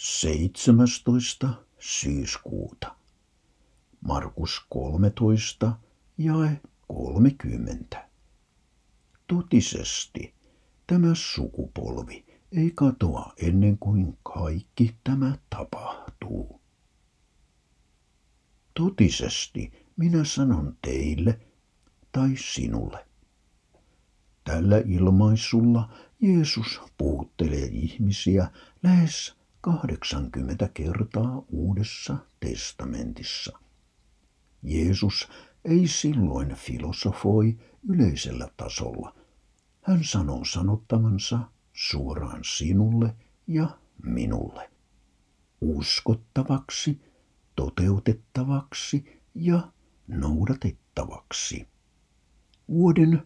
17. syyskuuta. Markus 13, jae 30. Totisesti tämä sukupolvi ei katoa ennen kuin kaikki tämä tapahtuu. Totisesti minä sanon teille tai sinulle. Tällä ilmaisulla Jeesus puhuttelee ihmisiä lähes 80 kertaa Uudessa testamentissa. Jeesus ei silloin filosofoi yleisellä tasolla. Hän sanoo sanottavansa suoraan sinulle ja minulle. Uskottavaksi, toteutettavaksi ja noudatettavaksi. Vuoden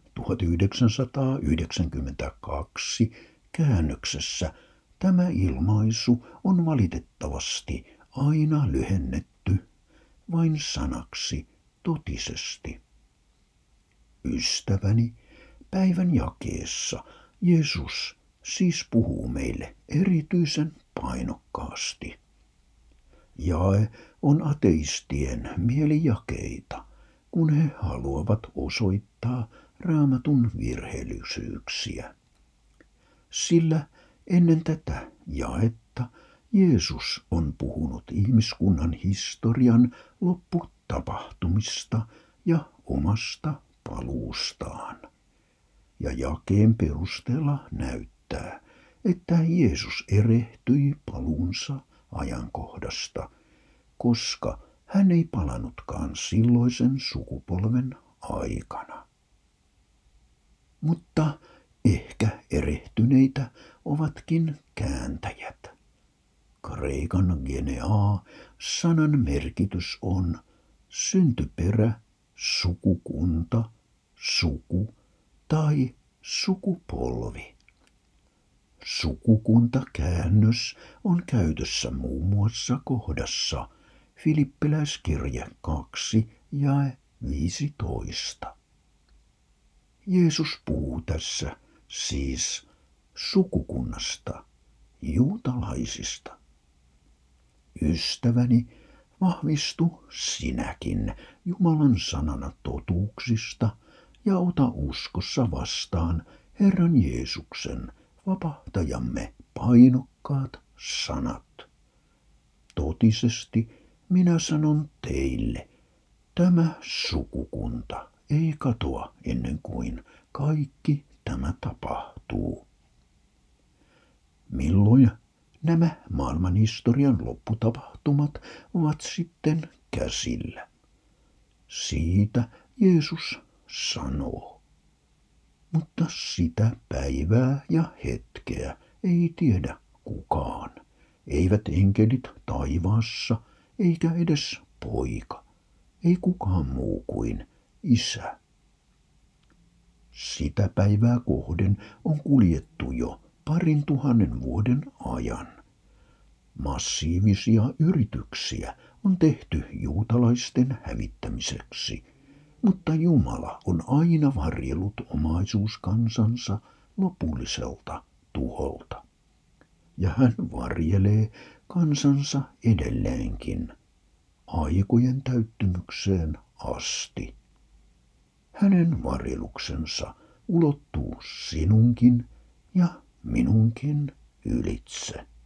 1992 käännöksessä tämä ilmaisu on valitettavasti aina lyhennetty vain sanaksi totisesti. Ystäväni, päivän jakeessa Jeesus siis puhuu meille erityisen painokkaasti. Jae on ateistien mielijakeita, kun he haluavat osoittaa Raamatun virheellisyyksiä. Sillä ennen tätä jaetta Jeesus on puhunut ihmiskunnan historian lopputapahtumista ja omasta paluustaan. Ja jakeen perusteella näyttää, että Jeesus erehtyi paluunsa ajankohdasta, koska hän ei palannutkaan silloisen sukupolven aikana. Mutta ehkä erehtyneitä ovatkin kääntäjät. Kreikan genea-sanan merkitys on syntyperä, sukukunta, suku tai sukupolvi. Sukukuntakäännös on käytössä muun muassa kohdassa Filippiläiskirje 2, jae 15. Jeesus puhuu tässä siis sukukunnasta, juutalaisista. Ystäväni, vahvistu sinäkin Jumalan sanana totuuksista ja ota uskossa vastaan Herran Jeesuksen, vapahtajamme, painokkaat sanat. Totisesti minä sanon teille, tämä sukukunta ei katoa ennen kuin kaikki tämä tapahtuu. Milloin nämä maailmanhistorian lopputapahtumat ovat sitten käsillä? Siitä Jeesus sanoo. Mutta sitä päivää ja hetkeä ei tiedä kukaan. Eivät enkelit taivaassa, eikä edes poika, ei kukaan muu kuin Isä. Sitä päivää kohden on kuljettu jo 2000 vuoden ajan. Massiivisia yrityksiä on tehty juutalaisten hävittämiseksi, mutta Jumala on aina varjellut omaisuuskansansa lopulliselta tuholta. Ja hän varjelee kansansa edelleenkin, aikojen täyttymykseen asti. Hänen varjeluksensa ulottuu sinunkin ja minunkin ylitse.